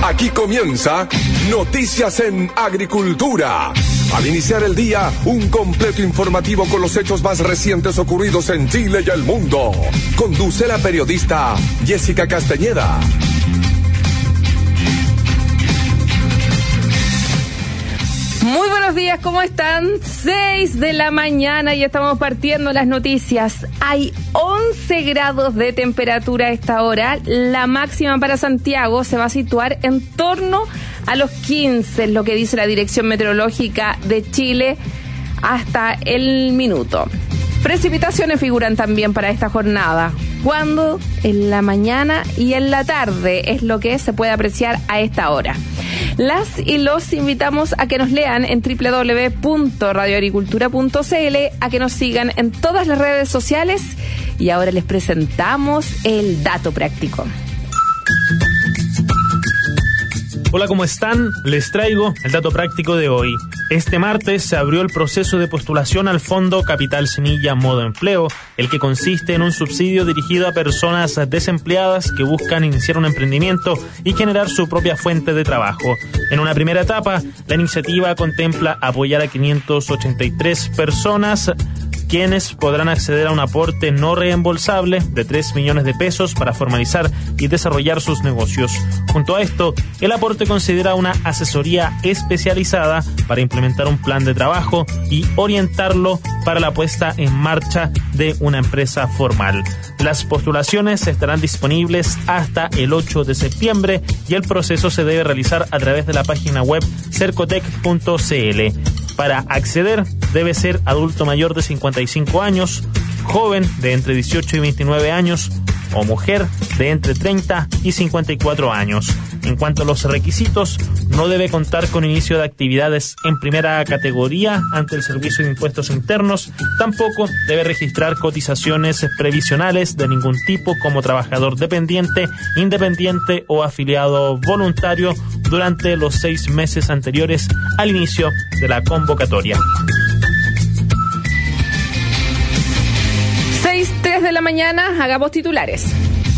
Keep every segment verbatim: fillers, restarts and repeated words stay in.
Aquí comienza Noticias en Agricultura. Al iniciar el día, un completo informativo con los hechos más recientes ocurridos en Chile y el mundo. Conduce la periodista Jessica Castañeda. Muy buenos días, ¿cómo están? seis de la mañana y estamos partiendo las noticias. Hay once grados de temperatura a esta hora. La máxima para Santiago se va a situar en torno a los quince, es lo que dice la Dirección Meteorológica de Chile hasta el minuto. Precipitaciones figuran también para esta jornada. Cuando en la mañana y en la tarde es lo que se puede apreciar a esta hora. Las y los invitamos a que nos lean en doble u doble u doble u punto radio agricultura punto c l, a que nos sigan en todas las redes sociales y ahora les presentamos el dato práctico. Hola, ¿cómo están? Les traigo el dato práctico de hoy. Este martes se abrió el proceso de postulación al Fondo Capital Semilla Modo Empleo, el que consiste en un subsidio dirigido a personas desempleadas que buscan iniciar un emprendimiento y generar su propia fuente de trabajo. En una primera etapa, la iniciativa contempla apoyar a quinientas ochenta y tres personas, quienes podrán acceder a un aporte no reembolsable de tres millones de pesos para formalizar y desarrollar sus negocios. Junto a esto, el aporte considera una asesoría especializada para implementar un plan de trabajo y orientarlo para la puesta en marcha de una empresa formal. Las postulaciones estarán disponibles hasta el ocho de septiembre y el proceso se debe realizar a través de la página web cercotec punto c l. Para acceder, debe ser adulto mayor de cincuenta y cinco años, joven de entre dieciocho y veintinueve años o mujer de entre treinta y cincuenta y cuatro años. En cuanto a los requisitos, no debe contar con inicio de actividades en primera categoría ante el Servicio de Impuestos Internos, tampoco debe registrar cotizaciones previsionales de ningún tipo como trabajador dependiente, independiente o afiliado voluntario durante los seis meses anteriores al inicio de la convocatoria. seis tres de la mañana, hagamos titulares.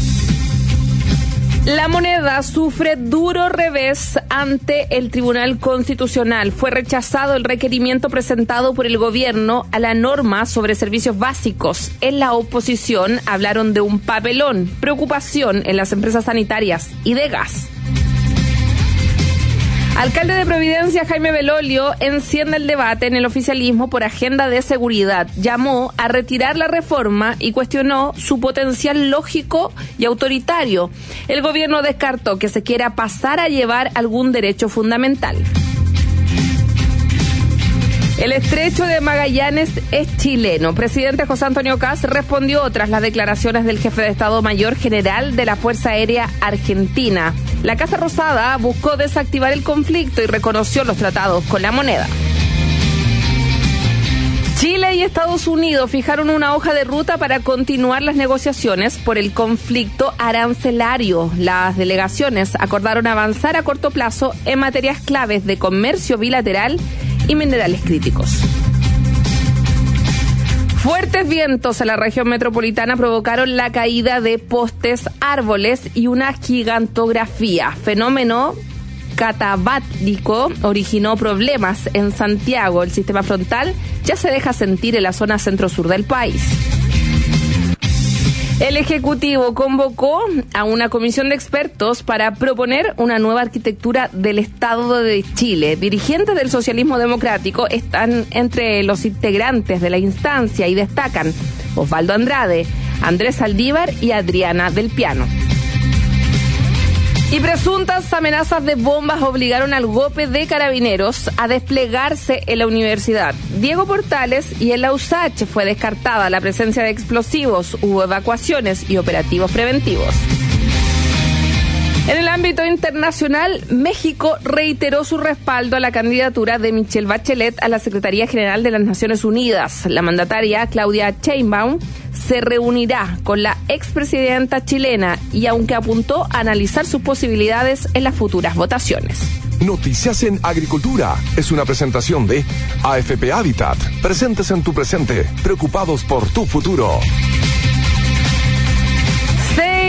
La moneda sufre duro revés ante el Tribunal Constitucional. Fue rechazado el requerimiento presentado por el gobierno a la norma sobre servicios básicos. En la oposición hablaron de un papelón, preocupación en las empresas sanitarias y de gas. Alcalde de Providencia, Jaime Belolio, enciende el debate en el oficialismo por agenda de seguridad. Llamó a retirar la reforma y cuestionó su potencial lógico y autoritario. El gobierno descartó que se quiera pasar a llevar algún derecho fundamental. El estrecho de Magallanes es chileno. Presidente José Antonio Kast respondió tras las declaraciones del jefe de Estado Mayor General de la Fuerza Aérea Argentina. La Casa Rosada buscó desactivar el conflicto y reconoció los tratados con la moneda. Chile y Estados Unidos fijaron una hoja de ruta para continuar las negociaciones por el conflicto arancelario. Las delegaciones acordaron avanzar a corto plazo en materias claves de comercio bilateral y minerales críticos. Fuertes vientos en la región metropolitana provocaron la caída de postes, árboles y una gigantografía. Fenómeno catabático originó problemas en Santiago. El sistema frontal ya se deja sentir en la zona centro-sur del país. El Ejecutivo convocó a una comisión de expertos para proponer una nueva arquitectura del Estado de Chile. Dirigentes del socialismo democrático están entre los integrantes de la instancia y destacan Osvaldo Andrade, Andrés Saldívar y Adriana del Piano. Y presuntas amenazas de bombas obligaron al G O P de Carabineros a desplegarse en la universidad Diego Portales y en la U S A C H fue descartada la presencia de explosivos, hubo evacuaciones y operativos preventivos. En el ámbito internacional, México reiteró su respaldo a la candidatura de Michelle Bachelet a la Secretaría General de las Naciones Unidas. La mandataria Claudia Sheinbaum se reunirá con la expresidenta chilena y aunque apuntó a analizar sus posibilidades en las futuras votaciones. Noticias en Agricultura es una presentación de A F P Habitat. Presentes en tu presente, preocupados por tu futuro. seis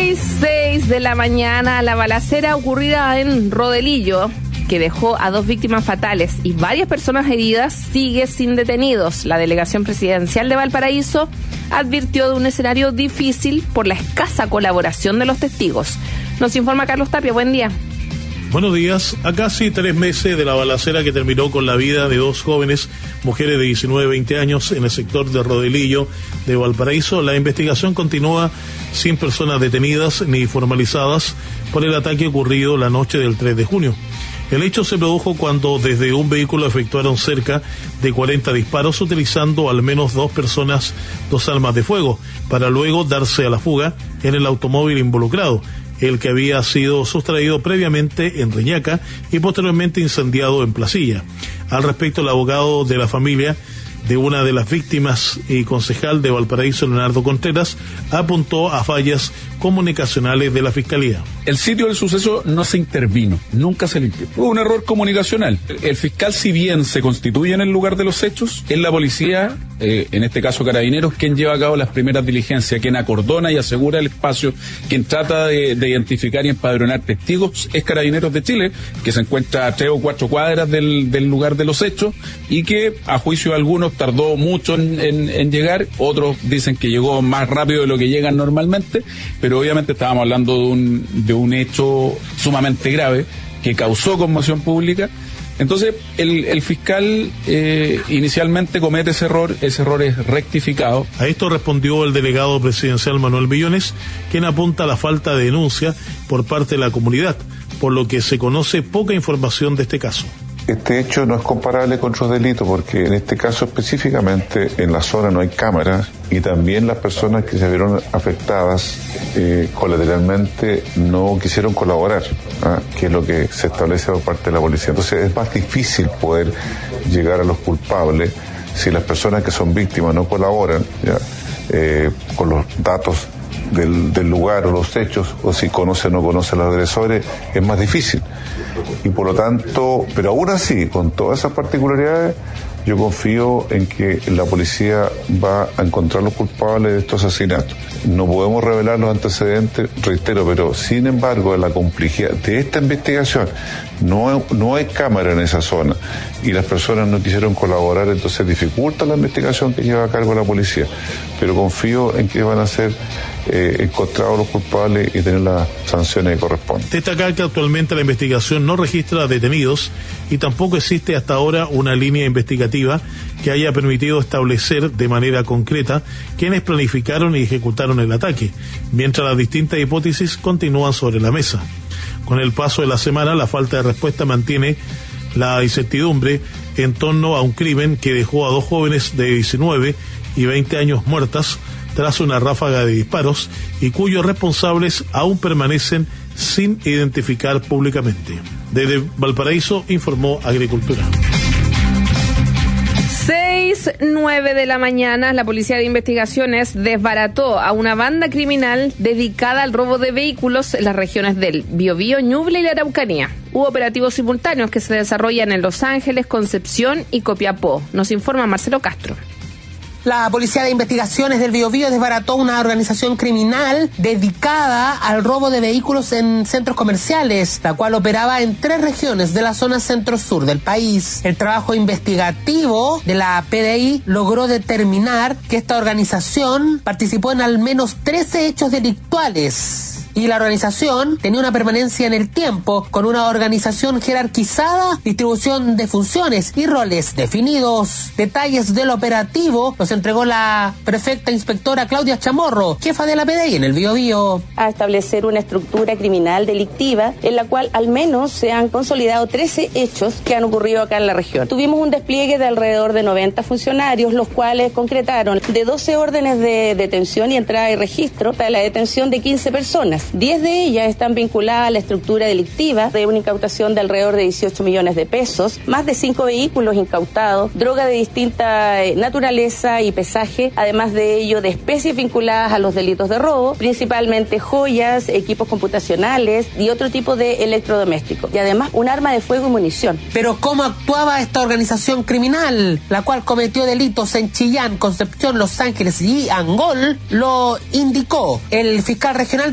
seis, seis de la mañana, la balacera ocurrida en Rodelillo, que dejó a dos víctimas fatales y varias personas heridas, sigue sin detenidos. La delegación presidencial de Valparaíso advirtió de un escenario difícil por la escasa colaboración de los testigos. Nos informa Carlos Tapia, buen día. Buenos días. A casi tres meses de la balacera que terminó con la vida de dos jóvenes, mujeres de diecinueve y veinte años, en el sector de Rodelillo de Valparaíso, la investigación continúa sin personas detenidas ni formalizadas por el ataque ocurrido la noche del tres de junio. El hecho se produjo cuando desde un vehículo efectuaron cerca de cuarenta disparos utilizando al menos dos personas, dos armas de fuego, para luego darse a la fuga en el automóvil involucrado, el que había sido sustraído previamente en Reñaca y posteriormente incendiado en Placilla. Al respecto, el abogado de la familia de una de las víctimas y concejal de Valparaíso, Leonardo Contreras, apuntó a fallas comunicacionales de la Fiscalía. El sitio del suceso no se intervino, nunca se limpió. Hubo un error comunicacional. El fiscal, si bien se constituye en el lugar de los hechos, es la policía, eh, en este caso Carabineros, quien lleva a cabo las primeras diligencias, quien acordona y asegura el espacio, quien trata de, de identificar y empadronar testigos, es Carabineros de Chile, que se encuentra a tres o cuatro cuadras del, del lugar de los hechos y que, a juicio de algunos, tardó mucho en, en, en llegar, otros dicen que llegó más rápido de lo que llegan normalmente, pero obviamente estábamos hablando de un, de un hecho sumamente grave que causó conmoción pública. Entonces el, el fiscal eh, inicialmente comete ese error, ese error es rectificado. A esto respondió el delegado presidencial Manuel Millones, quien apunta a la falta de denuncia por parte de la comunidad, por lo que se conoce poca información de este caso. Este hecho no es comparable con otros delitos porque en este caso específicamente en la zona no hay cámaras y también las personas que se vieron afectadas eh, colateralmente no quisieron colaborar, ¿ah? que es lo que se establece por parte de la policía. Entonces es más difícil poder llegar a los culpables si las personas que son víctimas no colaboran, ¿ya? Eh, con los datos del, del lugar o los hechos, o si conocen o no conocen a los agresores, es más difícil. Y por lo tanto, pero aún así, con todas esas particularidades, yo confío en que la policía va a encontrar los culpables de estos asesinatos. No podemos revelar los antecedentes, reitero, pero sin embargo, la complejidad de esta investigación, no, no hay cámara en esa zona y las personas no quisieron colaborar, entonces dificulta la investigación que lleva a cargo la policía. Pero confío en que van a ser eh, encontrados los culpables y tener las sanciones que corresponden. Destacar que actualmente la investigación no registra detenidos y tampoco existe hasta ahora una línea investigativa que haya permitido establecer de manera concreta quiénes planificaron y ejecutaron el ataque, mientras las distintas hipótesis continúan sobre la mesa. Con el paso de la semana, la falta de respuesta mantiene la incertidumbre en torno a un crimen que dejó a dos jóvenes de diecinueve y veinte años muertas tras una ráfaga de disparos y cuyos responsables aún permanecen sin identificar públicamente. Desde Valparaíso informó Agricultura. seis, nueve de la mañana, la Policía de Investigaciones desbarató a una banda criminal dedicada al robo de vehículos en las regiones del Biobío, Ñuble y la Araucanía. Hubo operativos simultáneos que se desarrollan en Los Ángeles, Concepción y Copiapó. Nos informa Marcelo Castro. La Policía de Investigaciones del Biobío desbarató una organización criminal dedicada al robo de vehículos en centros comerciales, la cual operaba en tres regiones de la zona centro-sur del país. El trabajo investigativo de la P D I logró determinar que esta organización participó en al menos trece hechos delictuales. Y la organización tenía una permanencia en el tiempo, con una organización jerarquizada, distribución de funciones y roles definidos. Detalles del operativo los entregó la prefecta inspectora Claudia Chamorro, jefa de la P D I en el Biobío. A establecer una estructura criminal delictiva en la cual al menos se han consolidado trece hechos que han ocurrido acá en la región. Tuvimos un despliegue de alrededor de noventa funcionarios, los cuales concretaron de doce órdenes de detención y entrada y registro para la detención de quince personas. diez de ellas están vinculadas a la estructura delictiva de una incautación de alrededor de dieciocho millones de pesos, más de cinco vehículos incautados, droga de distinta naturaleza y pesaje, además de ello de especies vinculadas a los delitos de robo, principalmente joyas, equipos computacionales y otro tipo de electrodomésticos, y además un arma de fuego y munición. Pero ¿cómo actuaba esta organización criminal, la cual cometió delitos en Chillán, Concepción, Los Ángeles y Angol? Lo indicó el fiscal regional del Biobío,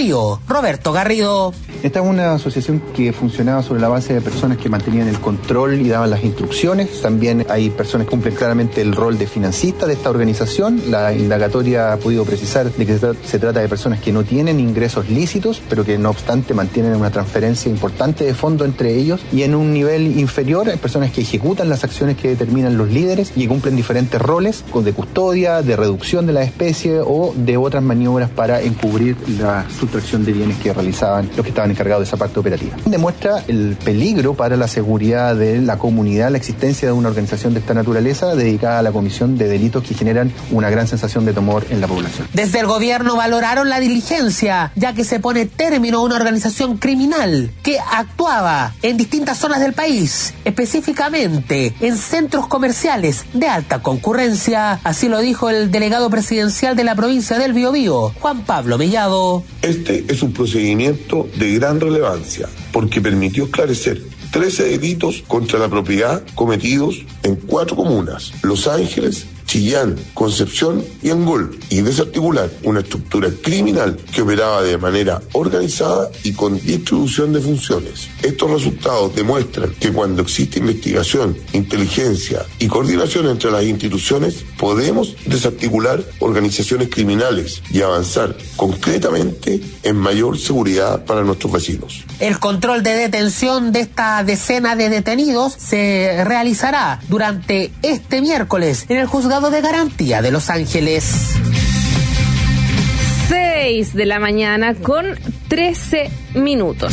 Biobío, Roberto Garrido. Esta es una asociación que funcionaba sobre la base de personas que mantenían el control y daban las instrucciones. También hay personas que cumplen claramente el rol de financista de esta organización. La indagatoria ha podido precisar de que se, tra- se trata de personas que no tienen ingresos lícitos, pero que no obstante mantienen una transferencia importante de fondo entre ellos. Y en un nivel inferior hay personas que ejecutan las acciones que determinan los líderes y cumplen diferentes roles de custodia, de reducción de la especie o de otras maniobras para encubrir la sustracción de bienes que realizaban los que estaban encargados de esa parte operativa. Demuestra el peligro para la seguridad de la comunidad la existencia de una organización de esta naturaleza dedicada a la comisión de delitos que generan una gran sensación de temor en la población. Desde el gobierno valoraron la diligencia, ya que se pone término a una organización criminal que actuaba en distintas zonas del país, específicamente en centros comerciales de alta concurrencia. Así lo dijo el delegado presidencial de la provincia del Biobío, Juan Pablo Mellado. Este es un procedimiento de gran relevancia porque permitió esclarecer trece delitos contra la propiedad cometidos en cuatro comunas: Los Ángeles, Chillán, Concepción y Angol, y desarticular una estructura criminal que operaba de manera organizada y con distribución de funciones. Estos resultados demuestran que cuando existe investigación, inteligencia y coordinación entre las instituciones, podemos desarticular organizaciones criminales y avanzar concretamente en mayor seguridad para nuestros vecinos. El control de detención de esta decena de detenidos se realizará durante este miércoles en el juzgado de garantía de Los Ángeles. seis de la mañana con trece minutos.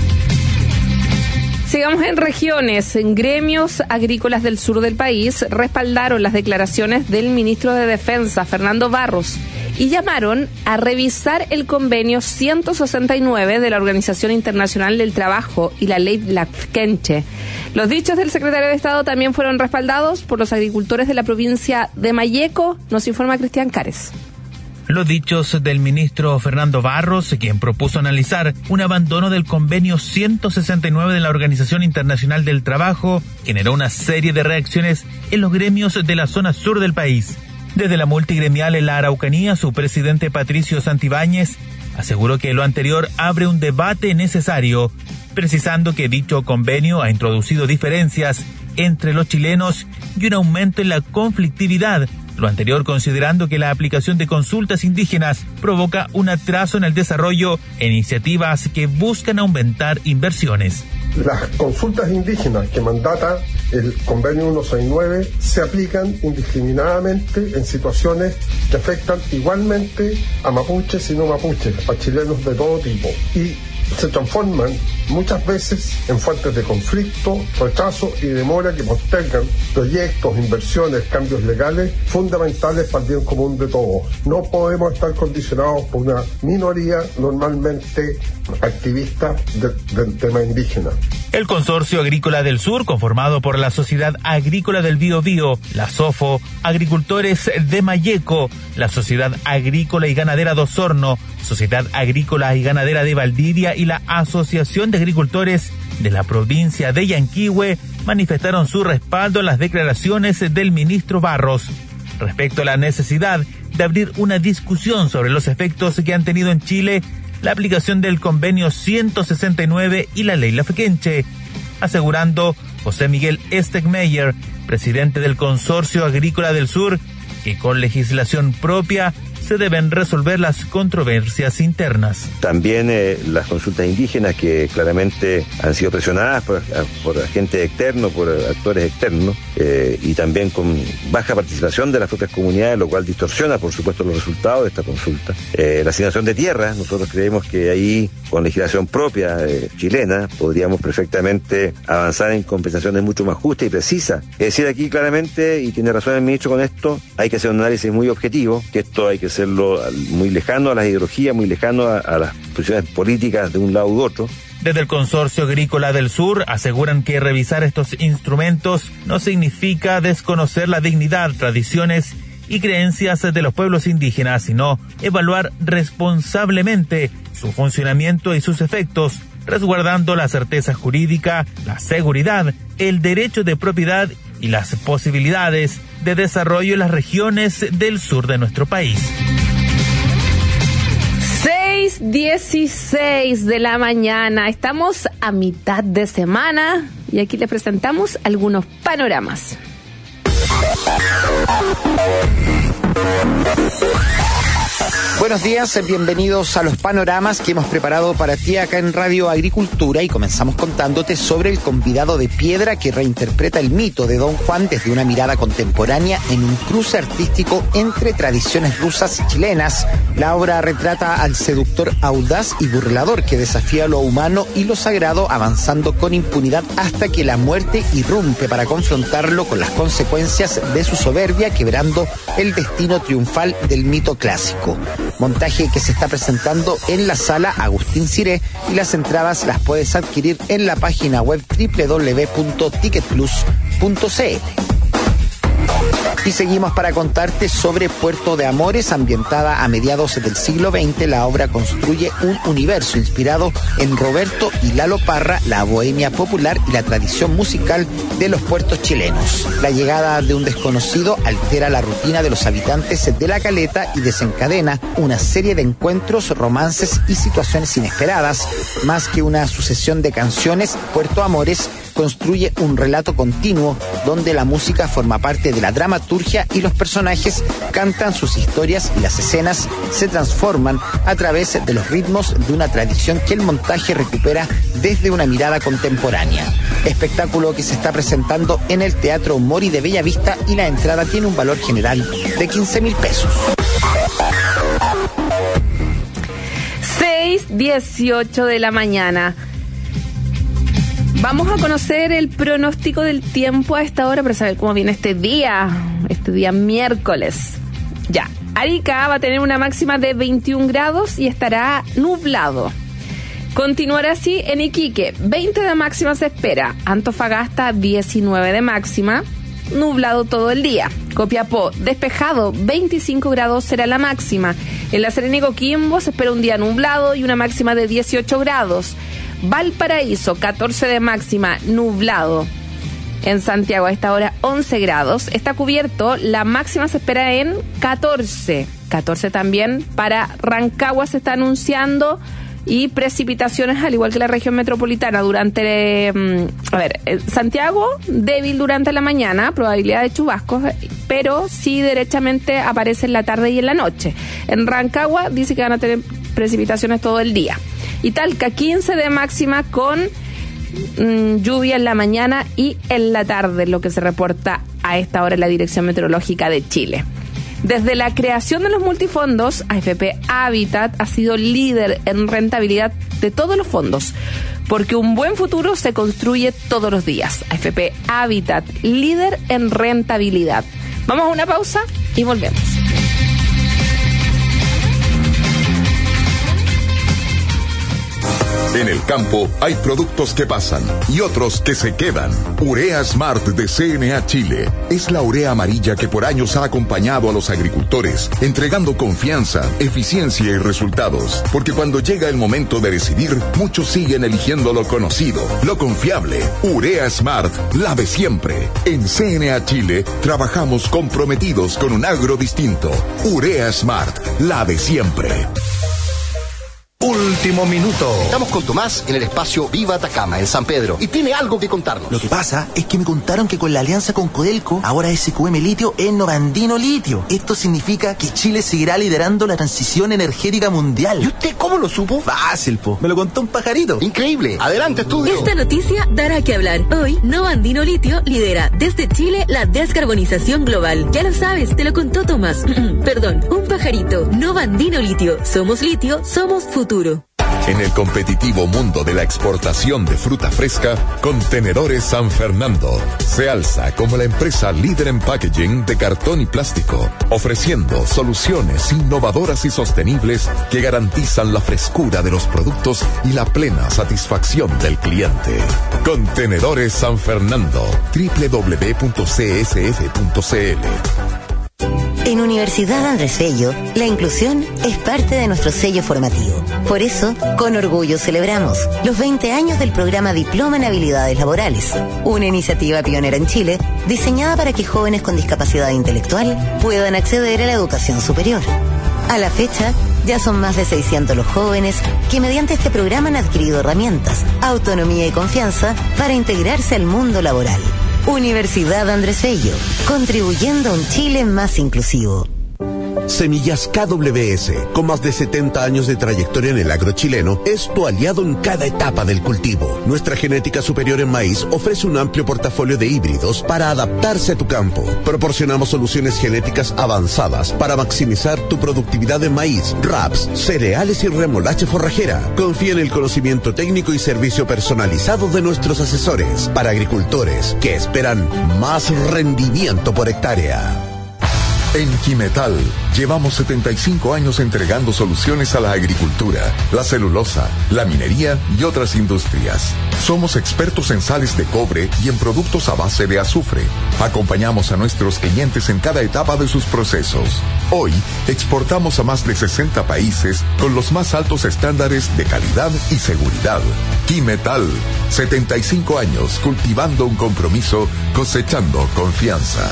Sigamos en regiones. En gremios agrícolas del sur del país respaldaron las declaraciones del ministro de Defensa, Fernando Barros, y llamaron a revisar el convenio ciento sesenta y nueve de la Organización Internacional del Trabajo y la ley Lafkenche. Los dichos del secretario de Estado también fueron respaldados por los agricultores de la provincia de Malleco, nos informa Cristian Cares. Los dichos del ministro Fernando Barros, quien propuso analizar un abandono del convenio ciento sesenta y nueve de la Organización Internacional del Trabajo, generó una serie de reacciones en los gremios de la zona sur del país. Desde la multigremial en la Araucanía, su presidente Patricio Santibáñez aseguró que lo anterior abre un debate necesario, precisando que dicho convenio ha introducido diferencias entre los chilenos y un aumento en la conflictividad. Lo anterior considerando que la aplicación de consultas indígenas provoca un atraso en el desarrollo e iniciativas que buscan aumentar inversiones. Las consultas indígenas que mandata el convenio ciento sesenta y nueve se aplican indiscriminadamente en situaciones que afectan igualmente a mapuches y no mapuches, a chilenos de todo tipo, y se transforman muchas veces en fuentes de conflicto, retraso y demora que postergan proyectos, inversiones, cambios legales fundamentales para el bien común de todos. No podemos estar condicionados por una minoría normalmente activista de, del tema indígena. El Consorcio Agrícola del Sur, conformado por la Sociedad Agrícola del Biobío, la SOFO, Agricultores de Malleco, la Sociedad Agrícola y Ganadera de Osorno, Sociedad Agrícola y Ganadera de Valdivia y la Asociación de Agricultores de la provincia de Yanquihue manifestaron su respaldo a las declaraciones del ministro Barros respecto a la necesidad de abrir una discusión sobre los efectos que han tenido en Chile la aplicación del convenio ciento sesenta y nueve y la ley Lafkenche, asegurando José Miguel Stegmeyer, presidente del Consorcio Agrícola del Sur, que con legislación propia se deben resolver las controversias internas. También eh, las consultas indígenas que claramente han sido presionadas por, por agentes externos, por actores externos, eh, y también con baja participación de las propias comunidades, lo cual distorsiona, por supuesto, los resultados de esta consulta. Eh, la asignación de tierras, nosotros creemos que ahí, con legislación propia eh, chilena, podríamos perfectamente avanzar en compensaciones mucho más justas y precisas. Es decir, aquí claramente, y tiene razón el ministro con esto, hay que hacer un análisis muy objetivo, que esto hay que hacerlo muy lejano a las ideologías, muy lejano a, a las posiciones políticas de un lado u otro. Desde el Consorcio Agrícola del Sur aseguran que revisar estos instrumentos no significa desconocer la dignidad, tradiciones y creencias de los pueblos indígenas, sino evaluar responsablemente su funcionamiento y sus efectos, resguardando la certeza jurídica, la seguridad, el derecho de propiedad y las posibilidades de desarrollo en las regiones del sur de nuestro país. seis dieciséis de la mañana. Estamos a mitad de semana y aquí les presentamos algunos panoramas. Buenos días, bienvenidos a los panoramas que hemos preparado para ti acá en Radio Agricultura, y comenzamos contándote sobre El convidado de piedra, que reinterpreta el mito de Don Juan desde una mirada contemporánea en un cruce artístico entre tradiciones rusas y chilenas. La obra retrata al seductor audaz y burlador que desafía lo humano y lo sagrado, avanzando con impunidad hasta que la muerte irrumpe para confrontarlo con las consecuencias de su soberbia, quebrando el destino triunfal del mito clásico. Montaje que se está presentando en la sala Agustín Ciré, y las entradas las puedes adquirir en la página web doble u doble u doble u punto ticket plus punto c l. Y seguimos para contarte sobre Puerto de Amores. Ambientada a mediados del siglo veinte, la obra construye un universo inspirado en Roberto y Lalo Parra, la bohemia popular y la tradición musical de los puertos chilenos. La llegada de un desconocido altera la rutina de los habitantes de la caleta y desencadena una serie de encuentros, romances y situaciones inesperadas. Más que una sucesión de canciones, Puerto Amores construye un relato continuo donde la música forma parte de la dramaturgia y los personajes cantan sus historias y las escenas se transforman a través de los ritmos de una tradición que el montaje recupera desde una mirada contemporánea. Espectáculo que se está presentando en el Teatro Mori de Bellavista, y la entrada tiene un valor general de quince mil pesos. seis dieciocho de la mañana. Vamos a conocer el pronóstico del tiempo a esta hora para saber cómo viene este día, este día miércoles. Ya, Arica va a tener una máxima de veintiún grados y estará nublado. Continuará así en Iquique, veinte de máxima se espera. Antofagasta, diecinueve de máxima, nublado todo el día. Copiapó, despejado, veinticinco grados será la máxima. En La Serena y Coquimbo se espera un día nublado y una máxima de dieciocho grados. Valparaíso, catorce de máxima, nublado. En Santiago a esta hora once grados, está cubierto, la máxima se espera en catorce. catorce también para Rancagua se está anunciando, y precipitaciones al igual que la región metropolitana durante, a ver, Santiago débil durante la mañana, probabilidad de chubascos, pero sí derechamente aparece en la tarde y en la noche. En Rancagua dice que van a tener precipitaciones todo el día. Y Talca, quince de máxima con mmm, lluvia en la mañana y en la tarde, lo que se reporta a esta hora en la Dirección Meteorológica de Chile. Desde la creación de los multifondos, A F P Habitat ha sido líder en rentabilidad de todos los fondos, porque un buen futuro se construye todos los días. A F P Habitat, líder en rentabilidad. Vamos a una pausa y volvemos. En el campo hay productos que pasan y otros que se quedan. Urea Smart de C N A Chile es la urea amarilla que por años ha acompañado a los agricultores, entregando confianza, eficiencia y resultados. Porque cuando llega el momento de decidir, muchos siguen eligiendo lo conocido, lo confiable. Urea Smart, la de siempre. En C N A Chile trabajamos comprometidos con un agro distinto. Urea Smart, la de siempre. Último minuto. Estamos con Tomás en el espacio Viva Atacama, en San Pedro, y tiene algo que contarnos. Lo que pasa es que me contaron que con la alianza con Codelco, ahora S Q M Litio es Novandino Litio. Esto significa que Chile seguirá liderando la transición energética mundial. ¿Y usted cómo lo supo? Fácil, po. Me lo contó un pajarito. Increíble. Adelante, estudio. Esta noticia dará que hablar. Hoy, Novandino Litio lidera desde Chile la descarbonización global. Ya lo sabes, te lo contó Tomás. Perdón, un pajarito. Novandino Litio. Somos litio, somos futuro. En el competitivo mundo de la exportación de fruta fresca, Contenedores San Fernando se alza como la empresa líder en packaging de cartón y plástico, ofreciendo soluciones innovadoras y sostenibles que garantizan la frescura de los productos y la plena satisfacción del cliente. Contenedores San Fernando, doble u doble u doble u punto c s f punto c l. En Universidad Andrés Bello, la inclusión es parte de nuestro sello formativo. Por eso, con orgullo celebramos los veinte años del programa Diploma en Habilidades Laborales, una iniciativa pionera en Chile diseñada para que jóvenes con discapacidad intelectual puedan acceder a la educación superior. A la fecha, Ya son más de seiscientos los jóvenes que mediante este programa han adquirido herramientas, autonomía y confianza para integrarse al mundo laboral. Universidad Andrés Bello, contribuyendo a un Chile más inclusivo. Semillas K W S, con más de setenta años de trayectoria en el agro chileno, es tu aliado en cada etapa del cultivo. Nuestra genética superior en maíz ofrece un amplio portafolio de híbridos para adaptarse a tu campo. Proporcionamos soluciones genéticas avanzadas para maximizar tu productividad en maíz, raps, cereales y remolacha forrajera. Confía en el conocimiento técnico y servicio personalizado de nuestros asesores para agricultores que esperan más rendimiento por hectárea. En Quimetal llevamos setenta y cinco años entregando soluciones a la agricultura, la celulosa, la minería y otras industrias. Somos expertos en sales de cobre y en productos a base de azufre. Acompañamos a nuestros clientes en cada etapa de sus procesos. Hoy exportamos a más de sesenta países con los más altos estándares de calidad y seguridad. Quimetal, setenta y cinco años cultivando un compromiso, cosechando confianza.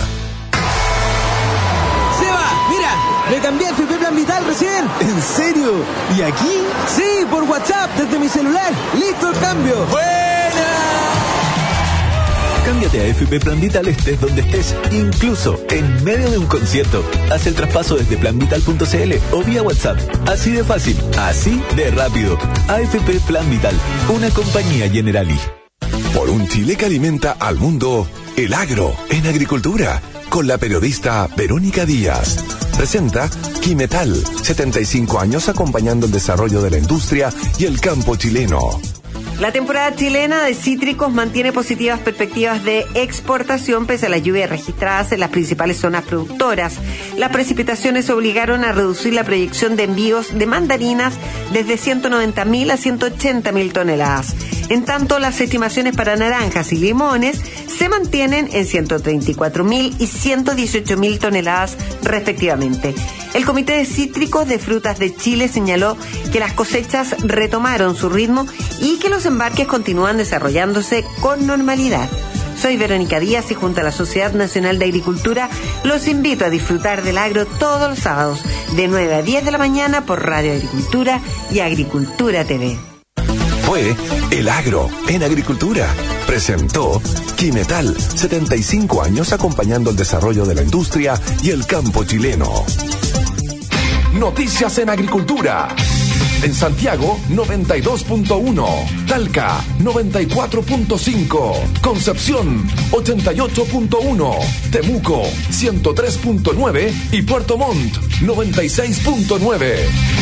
Me cambié a F P Plan Vital recién. ¿En serio? ¿Y aquí? Sí, por WhatsApp, desde mi celular. ¡Listo el cambio! ¡Buena! Cámbiate a F P Plan Vital estés donde estés, incluso en medio de un concierto. Haz el traspaso desde plan vital punto c l o vía WhatsApp. Así de fácil, así de rápido. A F P Plan Vital, una compañía Generali. Por un Chile que alimenta al mundo, el agro en agricultura, con la periodista Verónica Díaz. Presenta Quimetal, setenta y cinco años acompañando el desarrollo de la industria y el campo chileno. La temporada chilena de cítricos mantiene positivas perspectivas de exportación pese a las lluvias registradas en las principales zonas productoras. Las precipitaciones obligaron a reducir la proyección de envíos de mandarinas desde ciento noventa mil a ciento ochenta mil toneladas. En tanto, las estimaciones para naranjas y limones se mantienen en ciento treinta y cuatro mil y ciento dieciocho mil toneladas respectivamente. El Comité de Cítricos de Frutas de Chile señaló que las cosechas retomaron su ritmo y que los embarques continúan desarrollándose con normalidad. Soy Verónica Díaz y junto a la Sociedad Nacional de Agricultura los invito a disfrutar del agro todos los sábados de nueve a diez de la mañana por Radio Agricultura y Agricultura T V. Fue El Agro en Agricultura. Presentó Quimetal, setenta y cinco años acompañando el desarrollo de la industria y el campo chileno. Noticias en Agricultura. En Santiago, noventa y dos punto uno. Talca, noventa y cuatro punto cinco. Concepción, ochenta y ocho punto uno. Temuco, ciento tres punto nueve. Y Puerto Montt, noventa y seis punto nueve.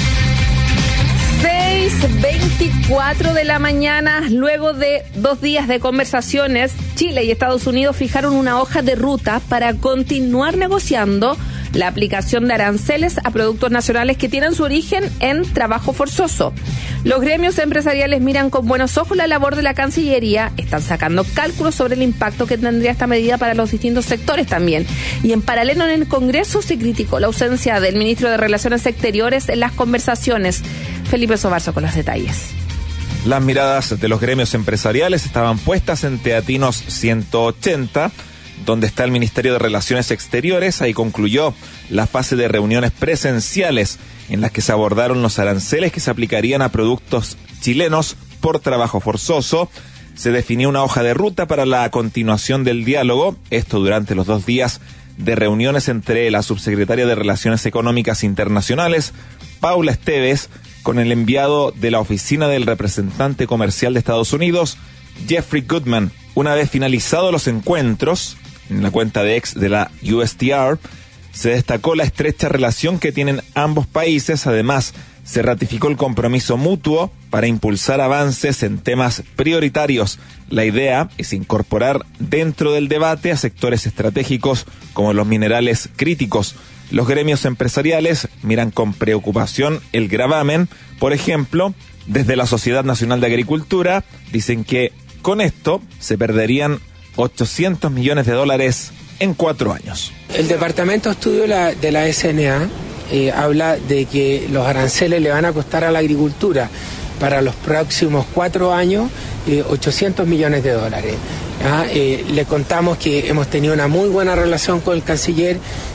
seis veinticuatro de la mañana, luego de dos días de conversaciones, Chile y Estados Unidos fijaron una hoja de ruta para continuar negociando la aplicación de aranceles a productos nacionales que tienen su origen en trabajo forzoso. Los gremios empresariales miran con buenos ojos la labor de la Cancillería, están sacando cálculos sobre el impacto que tendría esta medida para los distintos sectores también. Y en paralelo en el Congreso se criticó la ausencia del ministro de Relaciones Exteriores en las conversaciones. Felipe Sobarzo con los detalles. Las miradas de los gremios empresariales estaban puestas en Teatinos ciento ochenta, donde está el Ministerio de Relaciones Exteriores. Ahí concluyó la fase de reuniones presenciales en las que se abordaron los aranceles que se aplicarían a productos chilenos por trabajo forzoso. Se definió una hoja de ruta para la continuación del diálogo, esto durante los dos días de reuniones entre la subsecretaria de Relaciones Económicas Internacionales, Paula Esteves, con el enviado de la Oficina del Representante Comercial de Estados Unidos, Jeffrey Goodman. Una vez finalizados los encuentros, en la cuenta de ex de la U S T R, se destacó la estrecha relación que tienen ambos países. Además, se ratificó el compromiso mutuo para impulsar avances en temas prioritarios. La idea es incorporar dentro del debate a sectores estratégicos como los minerales críticos. Los gremios empresariales miran con preocupación el gravamen. Por ejemplo, desde la Sociedad Nacional de Agricultura dicen que con esto se perderían ochocientos millones de dólares en cuatro años. El Departamento de Estudio de la S N A eh, habla de que los aranceles le van a costar a la agricultura para los próximos cuatro años eh, ochocientos millones de dólares. ¿Ah? Eh, le contamos que hemos tenido una muy buena relación con el canciller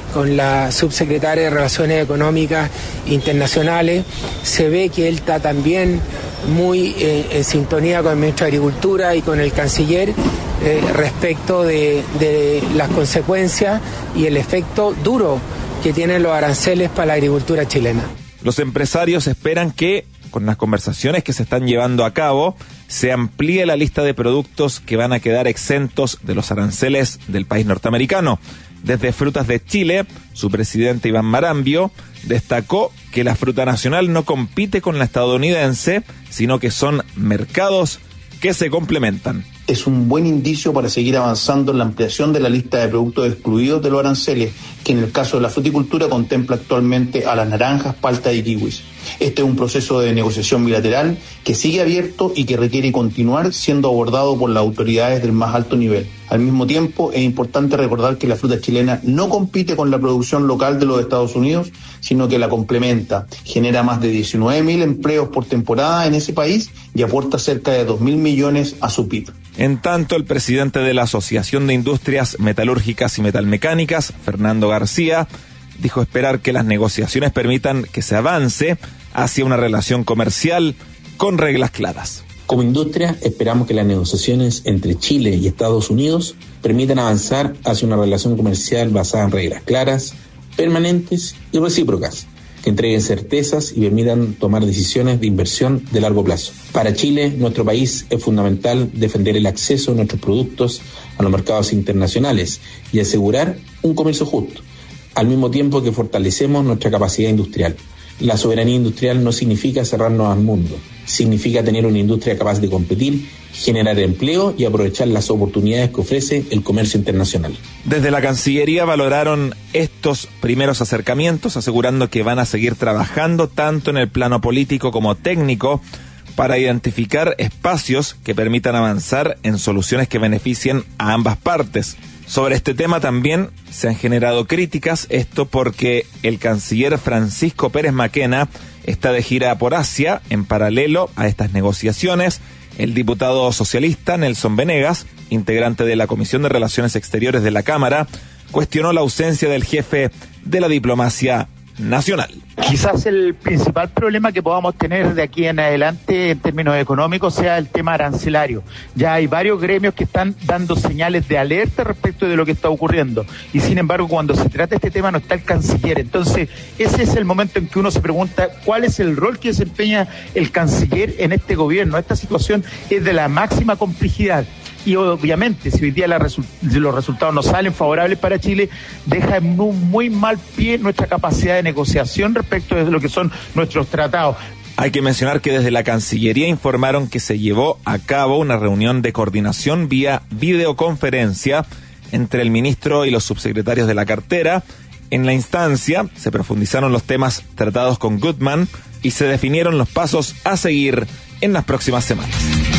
con la subsecretaria de Relaciones Económicas Internacionales. Se ve que él está también muy eh, en sintonía con el ministro de Agricultura y con el canciller eh, respecto de, de las consecuencias y el efecto duro que tienen los aranceles para la agricultura chilena. Los empresarios esperan que, con las conversaciones que se están llevando a cabo, se amplíe la lista de productos que van a quedar exentos de los aranceles del país norteamericano. Desde Frutas de Chile, su presidente Iván Marambio destacó que la fruta nacional no compite con la estadounidense, sino que son mercados que se complementan. Es un buen indicio para seguir avanzando en la ampliación de la lista de productos excluidos de los aranceles, que en el caso de la fruticultura contempla actualmente a las naranjas, paltas y kiwis. Este es un proceso de negociación bilateral que sigue abierto y que requiere continuar siendo abordado por las autoridades del más alto nivel. Al mismo tiempo, es importante recordar que la fruta chilena no compite con la producción local de los Estados Unidos, sino que la complementa, genera más de diecinueve mil empleos por temporada en ese país y aporta cerca de dos mil millones a su P I B. En tanto, el presidente de la Asociación de Industrias Metalúrgicas y Metalmecánicas, Fernando García, dijo esperar que las negociaciones permitan que se avance hacia una relación comercial con reglas claras. Como industria, esperamos que las negociaciones entre Chile y Estados Unidos permitan avanzar hacia una relación comercial basada en reglas claras, permanentes y recíprocas, que entreguen certezas y permitan tomar decisiones de inversión de largo plazo. Para Chile, nuestro país, es fundamental defender el acceso de nuestros productos a los mercados internacionales y asegurar un comercio justo, al mismo tiempo que fortalecemos nuestra capacidad industrial. La soberanía industrial no significa cerrarnos al mundo, significa tener una industria capaz de competir, generar empleo y aprovechar las oportunidades que ofrece el comercio internacional. Desde la Cancillería valoraron estos primeros acercamientos, asegurando que van a seguir trabajando tanto en el plano político como técnico para identificar espacios que permitan avanzar en soluciones que beneficien a ambas partes. Sobre este tema también se han generado críticas, esto porque el canciller Francisco Pérez Maquena está de gira por Asia en paralelo a estas negociaciones. El diputado socialista Nelson Venegas, integrante de la Comisión de Relaciones Exteriores de la Cámara, cuestionó la ausencia del jefe de la diplomacia nacional. Quizás el principal problema que podamos tener de aquí en adelante en términos económicos sea el tema arancelario. Ya hay varios gremios que están dando señales de alerta respecto de lo que está ocurriendo y sin embargo cuando se trata de este tema no está el canciller. Entonces ese es el momento en que uno se pregunta cuál es el rol que desempeña el canciller en este gobierno. Esta situación es de la máxima complejidad. Y obviamente, si hoy día la resu- los resultados no salen favorables para Chile, deja en un muy mal pie nuestra capacidad de negociación respecto de lo que son nuestros tratados. Hay que mencionar que desde la Cancillería informaron que se llevó a cabo una reunión de coordinación vía videoconferencia entre el ministro y los subsecretarios de la cartera. En la instancia se profundizaron los temas tratados con Goodman y se definieron los pasos a seguir en las próximas semanas.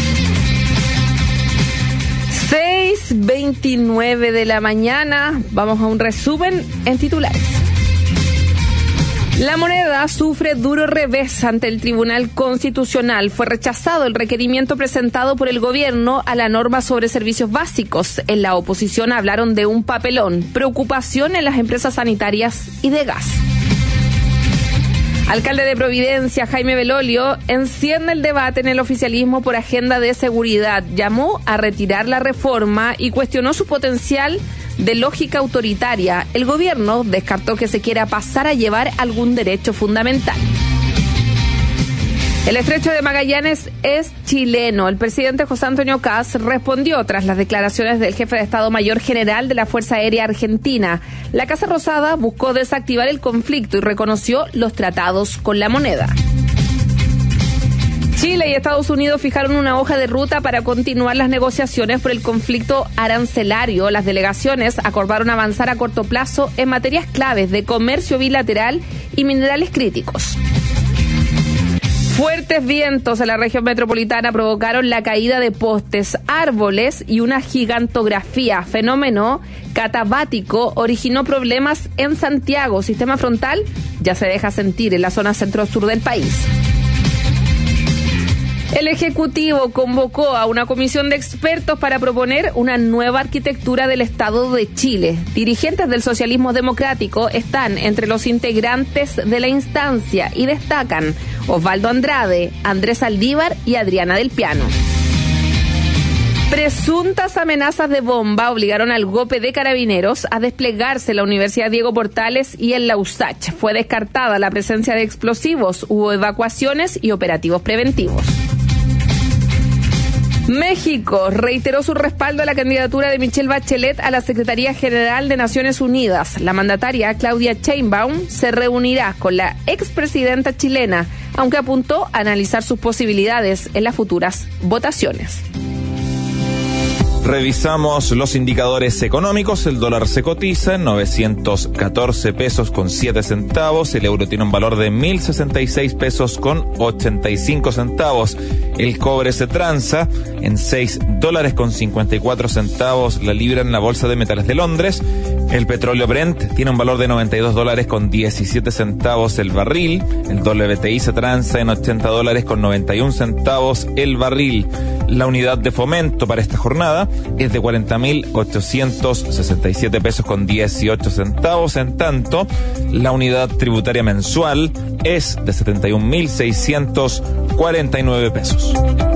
seis veintinueve de la mañana, vamos a un resumen en titulares. La moneda sufre duro revés ante el Tribunal Constitucional. Fue rechazado el requerimiento presentado por el gobierno a la norma sobre servicios básicos. En la oposición hablaron de un papelón, preocupación en las empresas sanitarias y de gas. Alcalde de Providencia, Jaime Belolio, enciende el debate en el oficialismo por agenda de seguridad. Llamó a retirar la reforma y cuestionó su potencial de lógica autoritaria. El gobierno descartó que se quiera pasar a llevar algún derecho fundamental. El estrecho de Magallanes es chileno. El presidente José Antonio Kast respondió tras las declaraciones del jefe de Estado Mayor General de la Fuerza Aérea Argentina. La Casa Rosada buscó desactivar el conflicto y reconoció los tratados con la moneda. Chile y Estados Unidos fijaron una hoja de ruta para continuar las negociaciones por el conflicto arancelario. Las delegaciones acordaron avanzar a corto plazo en materias claves de comercio bilateral y minerales críticos. Fuertes vientos en la región metropolitana provocaron la caída de postes, árboles y una gigantografía. Fenómeno catabático originó problemas en Santiago. Sistema frontal ya se deja sentir en la zona centro-sur del país. El Ejecutivo convocó a una comisión de expertos para proponer una nueva arquitectura del Estado de Chile. Dirigentes del socialismo democrático están entre los integrantes de la instancia y destacan Osvaldo Andrade, Andrés Aldívar y Adriana del Piano. Presuntas amenazas de bomba obligaron al GOPE de Carabineros a desplegarse en la Universidad Diego Portales y en la USACH. Fue descartada la presencia de explosivos, hubo evacuaciones y operativos preventivos. México reiteró su respaldo a la candidatura de Michelle Bachelet a la Secretaría General de Naciones Unidas. La mandataria Claudia Sheinbaum se reunirá con la expresidenta chilena, aunque apuntó a analizar sus posibilidades en las futuras votaciones. Revisamos los indicadores económicos. El dólar se cotiza en novecientos catorce pesos con siete centavos. El euro tiene un valor de mil sesenta y seis pesos con ochenta y cinco centavos. El cobre se transa en seis dólares con cincuenta y cuatro centavos la libra en la Bolsa de Metales de Londres. El petróleo Brent tiene un valor de noventa y dos dólares con diecisiete centavos el barril. El W T I se transa en ochenta dólares con noventa y un centavos el barril. La unidad de fomento para esta jornada es de cuarenta mil ochocientos sesenta y siete pesos con dieciocho centavos. En tanto, la unidad tributaria mensual es de setenta y un mil seiscientos cuarenta y nueve pesos.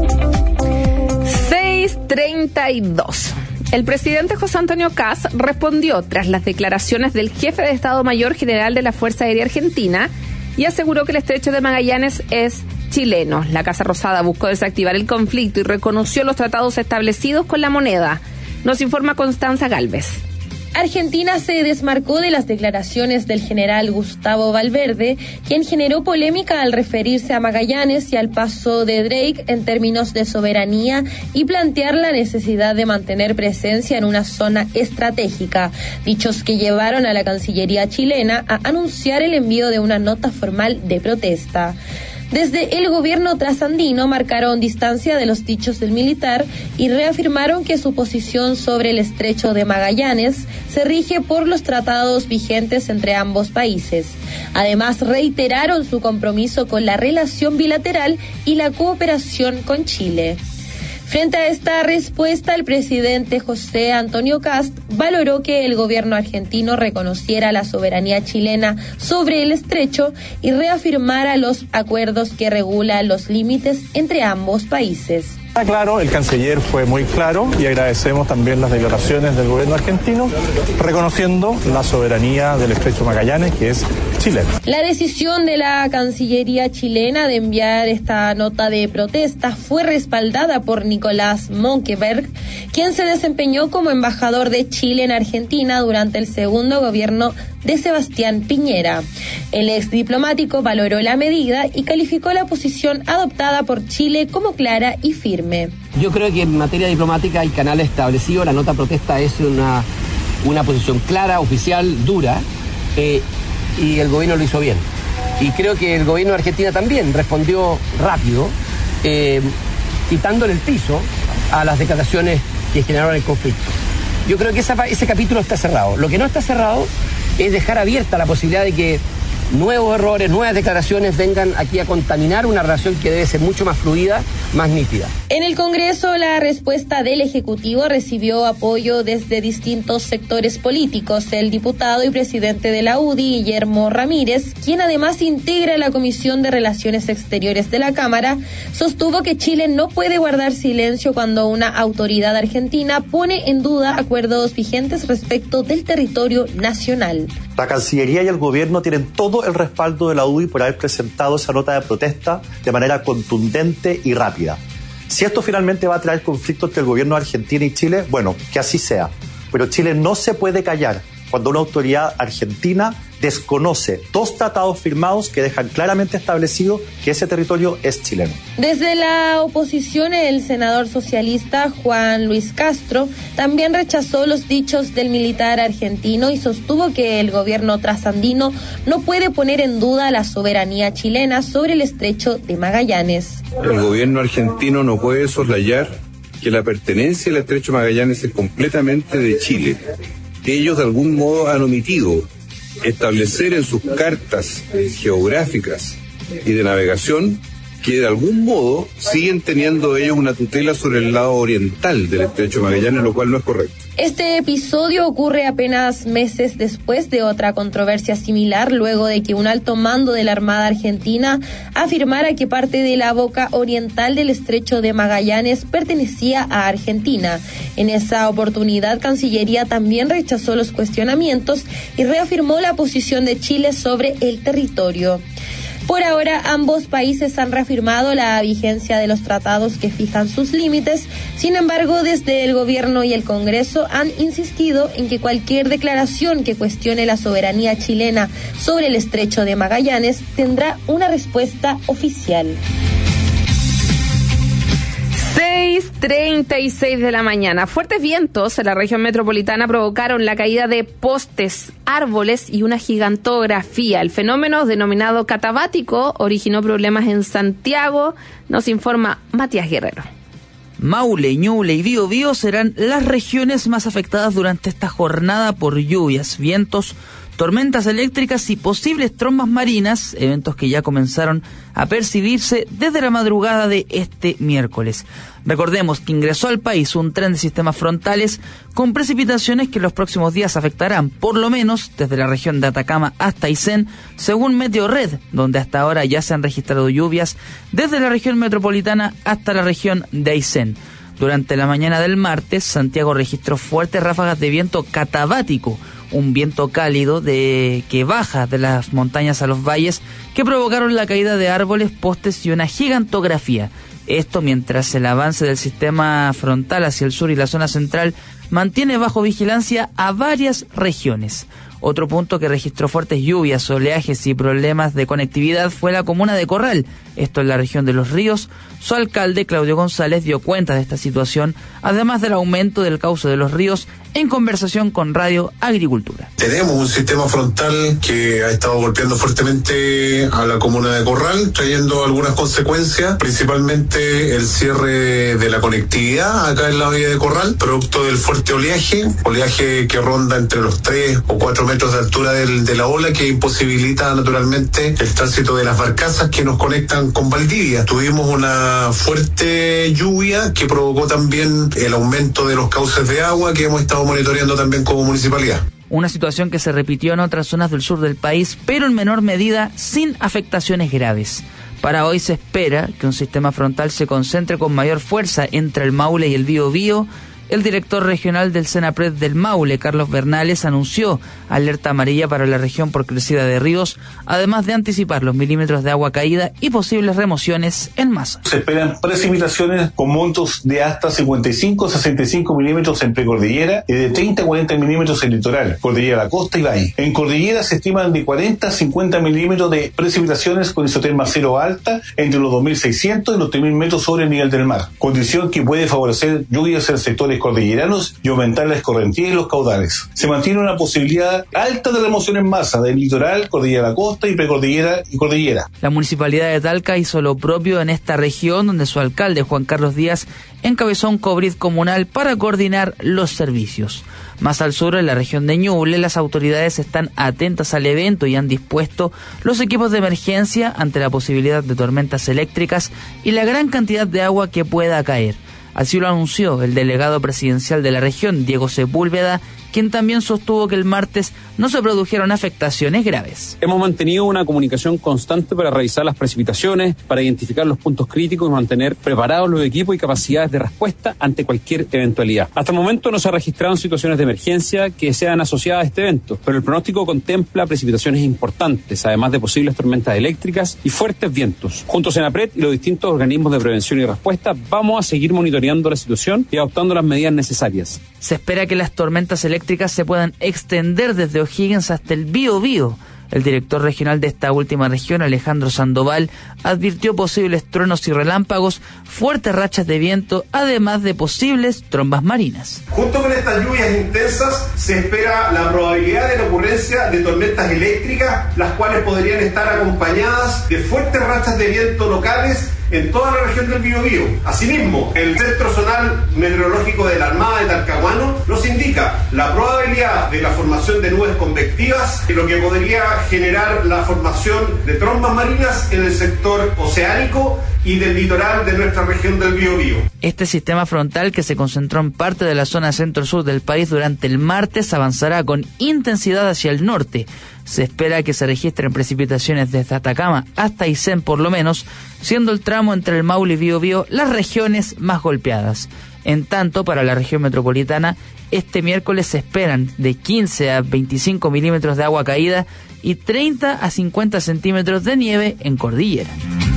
seis treinta y dos. El presidente José Antonio Kast respondió tras las declaraciones del jefe de Estado Mayor General de la Fuerza Aérea Argentina y aseguró que el estrecho de Magallanes es chileno. La Casa Rosada buscó desactivar el conflicto y reconoció los tratados establecidos con la moneda. Nos informa Constanza Gálvez. Argentina se desmarcó de las declaraciones del general Gustavo Valverde, quien generó polémica al referirse a Magallanes y al paso de Drake en términos de soberanía y plantear la necesidad de mantener presencia en una zona estratégica, dichos que llevaron a la Cancillería chilena a anunciar el envío de una nota formal de protesta. Desde el gobierno trasandino marcaron distancia de los dichos del militar y reafirmaron que su posición sobre el estrecho de Magallanes se rige por los tratados vigentes entre ambos países. Además, reiteraron su compromiso con la relación bilateral y la cooperación con Chile. Frente a esta respuesta, el presidente José Antonio Kast valoró que el gobierno argentino reconociera la soberanía chilena sobre el estrecho y reafirmara los acuerdos que regulan los límites entre ambos países. Está claro, el canciller fue muy claro y agradecemos también las declaraciones del gobierno argentino reconociendo la soberanía del estrecho Magallanes, que es chileno. La decisión de la Cancillería chilena de enviar esta nota de protesta fue respaldada por Nicolás Monkeberg, quien se desempeñó como embajador de Chile en Argentina durante el segundo gobierno de Sebastián Piñera. El ex diplomático valoró la medida y calificó la posición adoptada por Chile como clara y firme. Yo creo que en materia diplomática hay canales establecidos, la nota protesta es una, una posición clara, oficial, dura, eh, y el gobierno lo hizo bien. Y creo que el gobierno de Argentina también respondió rápido, eh, quitándole el piso a las declaraciones que generaron el conflicto. Yo creo que esa, ese capítulo está cerrado. Lo que no está cerrado es dejar abierta la posibilidad de que nuevos errores, nuevas declaraciones vengan aquí a contaminar una relación que debe ser mucho más fluida, más nítida. En el Congreso, la respuesta del Ejecutivo recibió apoyo desde distintos sectores políticos. El diputado y presidente de la U D I, Guillermo Ramírez, quien además integra la Comisión de Relaciones Exteriores de la Cámara, sostuvo que Chile no puede guardar silencio cuando una autoridad argentina pone en duda acuerdos vigentes respecto del territorio nacional. La Cancillería y el Gobierno tienen todo el respaldo de la U D I por haber presentado esa nota de protesta de manera contundente y rápida. Si esto finalmente va a traer conflicto entre el Gobierno de Argentina y Chile, bueno, que así sea. Pero Chile no se puede callar cuando una autoridad argentina desconoce dos tratados firmados que dejan claramente establecido que ese territorio es chileno. Desde la oposición, el senador socialista Juan Luis Castro también rechazó los dichos del militar argentino y sostuvo que el gobierno trasandino no puede poner en duda la soberanía chilena sobre el estrecho de Magallanes. El gobierno argentino no puede soslayar que la pertenencia al estrecho Magallanes es completamente de Chile. Ellos de algún modo han omitido establecer en sus cartas geográficas y de navegación que de algún modo siguen teniendo ellos una tutela sobre el lado oriental del estrecho de Magallanes, lo cual no es correcto. Este episodio ocurre apenas meses después de otra controversia similar, luego de que un alto mando de la Armada Argentina afirmara que parte de la boca oriental del estrecho de Magallanes pertenecía a Argentina. En esa oportunidad, Cancillería también rechazó los cuestionamientos y reafirmó la posición de Chile sobre el territorio. Por ahora, ambos países han reafirmado la vigencia de los tratados que fijan sus límites. Sin embargo, desde el gobierno y el Congreso han insistido en que cualquier declaración que cuestione la soberanía chilena sobre el estrecho de Magallanes tendrá una respuesta oficial. seis treinta y seis de la mañana. Fuertes vientos en la región metropolitana provocaron la caída de postes, árboles y una gigantografía. El fenómeno, denominado catabático, originó problemas en Santiago, nos informa Matías Guerrero. Maule, Ñuble y Biobío serán las regiones más afectadas durante esta jornada por lluvias, vientos, tormentas eléctricas y posibles trombas marinas, eventos que ya comenzaron a percibirse desde la madrugada de este miércoles. Recordemos que ingresó al país un tren de sistemas frontales con precipitaciones que en los próximos días afectarán, por lo menos desde la región de Atacama hasta Aysén, según Meteorred, donde hasta ahora ya se han registrado lluvias desde la región metropolitana hasta la región de Aysén. Durante la mañana del martes, Santiago registró fuertes ráfagas de viento catabático, un viento cálido de que baja de las montañas a los valles, que provocaron la caída de árboles, postes y una gigantografía. Esto mientras el avance del sistema frontal hacia el sur y la zona central mantiene bajo vigilancia a varias regiones. Otro punto que registró fuertes lluvias, oleajes y problemas de conectividad fue la comuna de Corral, esto en la región de Los Ríos. Su alcalde, Claudio González, dio cuenta de esta situación, además del aumento del cauce de los ríos, en conversación con Radio Agricultura. Tenemos un sistema frontal que ha estado golpeando fuertemente a la comuna de Corral, trayendo algunas consecuencias, principalmente el cierre de la conectividad acá en la bahía de Corral, producto del fuerte oleaje, oleaje que ronda entre los tres o cuatro metros de altura del, de la ola, que imposibilita naturalmente el tránsito de las barcazas que nos conectan con Valdivia. Tuvimos una fuerte lluvia que provocó también el aumento de los cauces de agua que hemos estado monitoreando también como municipalidad. Una situación que se repitió en otras zonas del sur del país, pero en menor medida, sin afectaciones graves. Para hoy se espera que un sistema frontal se concentre con mayor fuerza entre el Maule y el Biobío. El director regional del Senapred del Maule, Carlos Bernales, anunció alerta amarilla para la región por crecida de ríos, además de anticipar los milímetros de agua caída y posibles remociones en masa. Se esperan precipitaciones con montos de hasta cincuenta y cinco a sesenta y cinco milímetros en precordillera y de treinta a cuarenta milímetros en litoral, cordillera de la costa y valle. En cordillera se estiman de cuarenta a cincuenta milímetros de precipitaciones con isoterma cero alta entre los dos mil seiscientos y los tres mil metros sobre el nivel del mar, condición que puede favorecer lluvias en sectores cordilleranos y aumentar la escorrentía y los caudales. Se mantiene una posibilidad alta de remoción en masa del litoral, cordillera de la costa y precordillera y cordillera. La municipalidad de Talca hizo lo propio en esta región, donde su alcalde, Juan Carlos Díaz, encabezó un cobrid comunal para coordinar los servicios. Más al sur, en la región de Ñuble, las autoridades están atentas al evento y han dispuesto los equipos de emergencia ante la posibilidad de tormentas eléctricas y la gran cantidad de agua que pueda caer. Así lo anunció el delegado presidencial de la región, Diego Sepúlveda, quien también sostuvo que el martes no se produjeron afectaciones graves. Hemos mantenido una comunicación constante para revisar las precipitaciones, para identificar los puntos críticos y mantener preparados los equipos y capacidades de respuesta ante cualquier eventualidad. Hasta el momento no se registraron situaciones de emergencia que sean asociadas a este evento, pero el pronóstico contempla precipitaciones importantes, además de posibles tormentas eléctricas y fuertes vientos. Junto a Senapred y los distintos organismos de prevención y respuesta, vamos a seguir monitoreando la situación y adoptando las medidas necesarias. Se espera que las tormentas eléctricas se puedan extender desde O'Higgins hasta el Biobío. El director regional de esta última región, Alejandro Sandoval, advirtió posibles truenos y relámpagos, fuertes rachas de viento, además de posibles trombas marinas. Junto con estas lluvias intensas, se espera la probabilidad de la ocurrencia de tormentas eléctricas, las cuales podrían estar acompañadas de fuertes rachas de viento locales en toda la región del Biobío. Asimismo, el Centro Zonal Meteorológico de la Armada de Talcahuano nos indica la probabilidad de la formación de nubes convectivas, lo que podría generar la formación de trombas marinas en el sector oceánico y del litoral de nuestra región del Biobío. Este sistema frontal, que se concentró en parte de la zona centro-sur del país durante el martes, avanzará con intensidad hacia el norte. Se espera que se registren precipitaciones desde Atacama hasta Aysén por lo menos, siendo el tramo entre el Maule y Biobío las regiones más golpeadas. En tanto, para la región metropolitana, este miércoles se esperan de quince a veinticinco milímetros de agua caída y treinta a cincuenta centímetros de nieve en cordillera.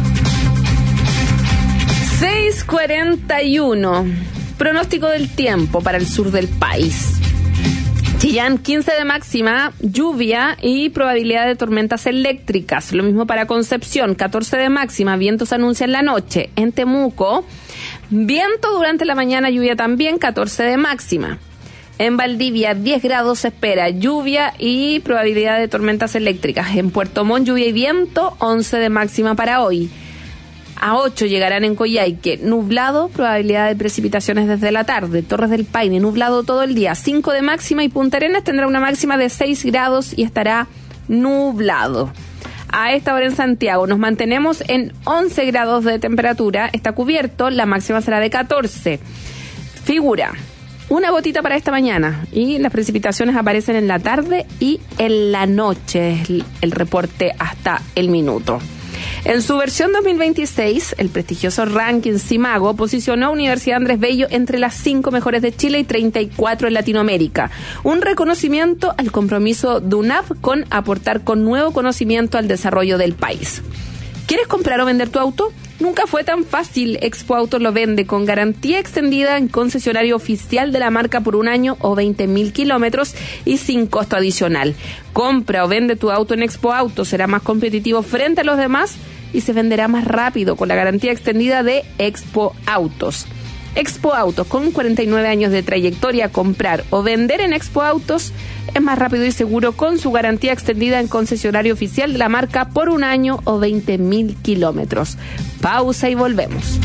seis cuarenta y uno. Pronóstico del tiempo para el sur del país. Chillán, quince de máxima, lluvia y probabilidad de tormentas eléctricas. Lo mismo para Concepción, catorce de máxima, vientos anuncia en la noche. En Temuco, viento durante la mañana, lluvia también, catorce de máxima. En Valdivia, diez grados se espera, lluvia y probabilidad de tormentas eléctricas. En Puerto Montt, lluvia y viento, once de máxima para hoy. A ocho llegarán en Coyhaique, nublado, probabilidad de precipitaciones desde la tarde. Torres del Paine, nublado todo el día, cinco de máxima, y Punta Arenas tendrá una máxima de seis grados y estará nublado. A esta hora en Santiago nos mantenemos en once grados de temperatura, está cubierto, la máxima será de catorce. Figura una gotita para esta mañana y las precipitaciones aparecen en la tarde y en la noche, el, el reporte hasta el minuto. En su versión dos mil veintiséis, el prestigioso ranking Simago posicionó a Universidad Andrés Bello entre las cinco mejores de Chile y treinta y cuatro en Latinoamérica. Un reconocimiento al compromiso de U N A P con aportar con nuevo conocimiento al desarrollo del país. ¿Quieres comprar o vender tu auto? Nunca fue tan fácil. Expo Autos lo vende con garantía extendida en concesionario oficial de la marca por un año o veinte mil kilómetros y sin costo adicional. Compra o vende tu auto en Expo Autos, será más competitivo frente a los demás y se venderá más rápido con la garantía extendida de Expo Autos. Expo Autos, con cuarenta y nueve años de trayectoria, comprar o vender en Expo Autos es más rápido y seguro con su garantía extendida en concesionario oficial de la marca por un año o veinte mil kilómetros. Pausa y volvemos.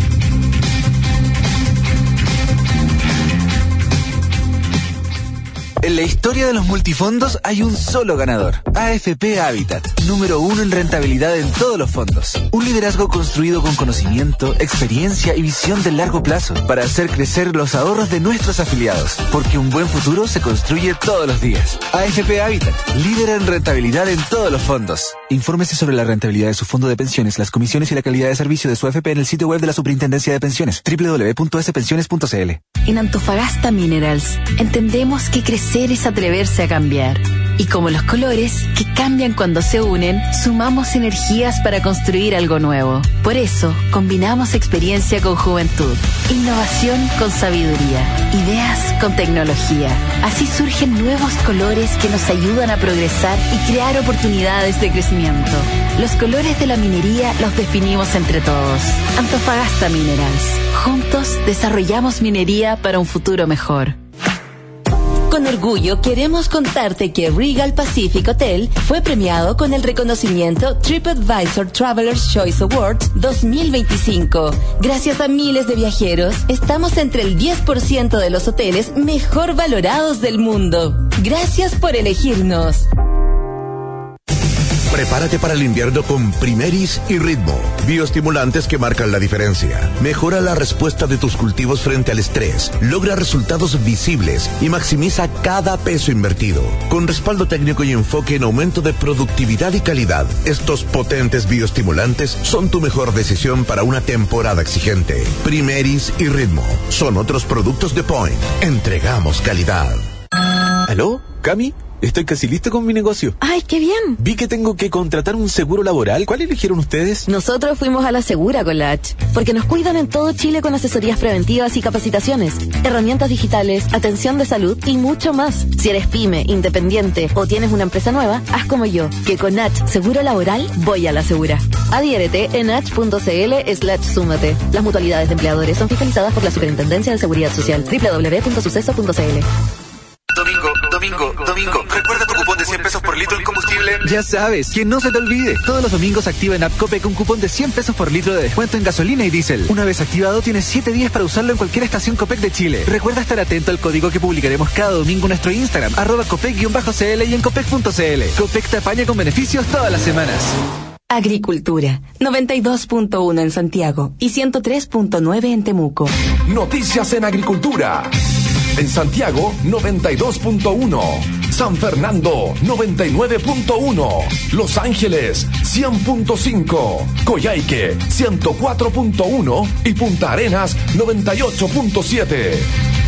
En la historia de los multifondos hay un solo ganador, A F P Habitat, número uno en rentabilidad en todos los fondos. Un liderazgo construido con conocimiento, experiencia y visión de largo plazo para hacer crecer los ahorros de nuestros afiliados, porque un buen futuro se construye todos los días. A F P Habitat, líder en rentabilidad en todos los fondos. Infórmese sobre la rentabilidad de su fondo de pensiones, las comisiones y la calidad de servicio de su A F P en el sitio web de la Superintendencia de Pensiones, doble u doble u doble u punto s pensiones punto c l. En Antofagasta Minerals entendemos que crecer es atreverse a cambiar. Y como los colores, que cambian cuando se unen, sumamos energías para construir algo nuevo. Por eso, combinamos experiencia con juventud, innovación con sabiduría, ideas con tecnología. Así surgen nuevos colores que nos ayudan a progresar y crear oportunidades de crecimiento. Los colores de la minería los definimos entre todos. Antofagasta Minerals. Juntos desarrollamos minería para un futuro mejor. Con orgullo queremos contarte que Regal Pacific Hotel fue premiado con el reconocimiento TripAdvisor Traveler's Choice Awards dos mil veinticinco. Gracias a miles de viajeros, estamos entre el diez por ciento de los hoteles mejor valorados del mundo. Gracias por elegirnos. Prepárate para el invierno con Primeris y Ritmo, bioestimulantes que marcan la diferencia. Mejora la respuesta de tus cultivos frente al estrés, logra resultados visibles y maximiza cada peso invertido. Con respaldo técnico y enfoque en aumento de productividad y calidad, estos potentes bioestimulantes son tu mejor decisión para una temporada exigente. Primeris y Ritmo son otros productos de Point. Entregamos calidad. ¿Aló? ¿Cami? Estoy casi listo con mi negocio. ¡Ay, qué bien! Vi que tengo que contratar un seguro laboral. ¿Cuál eligieron ustedes? Nosotros fuimos a la Segura con la H, porque nos cuidan en todo Chile con asesorías preventivas y capacitaciones, herramientas digitales, atención de salud y mucho más. Si eres pyme, independiente o tienes una empresa nueva, haz como yo, que con H Seguro Laboral voy a la Segura. Adhiérete en h.cl slash súmate. Las mutualidades de empleadores son fiscalizadas por la Superintendencia de Seguridad Social. doble u doble u doble u punto suceso punto c l. Domingo, domingo, domingo. ¿Recuerda tu cupón de cien pesos por litro en combustible? Ya sabes, que no se te olvide. Todos los domingos activa en App Copec un cupón de cien pesos por litro de descuento en gasolina y diésel. Una vez activado, tienes siete días para usarlo en cualquier estación Copec de Chile. Recuerda estar atento al código que publicaremos cada domingo en nuestro Instagram, arroba Copec-cl y en Copec punto c l. Copec te apaña con beneficios todas las semanas. Agricultura, noventa y dos punto uno en Santiago y ciento tres punto nueve en Temuco. Noticias en Agricultura. En Santiago, noventa y dos punto uno. San Fernando, noventa y nueve punto uno. Los Ángeles, cien punto cinco. Coyhaique, ciento cuatro punto uno. Y Punta Arenas, noventa y ocho punto siete.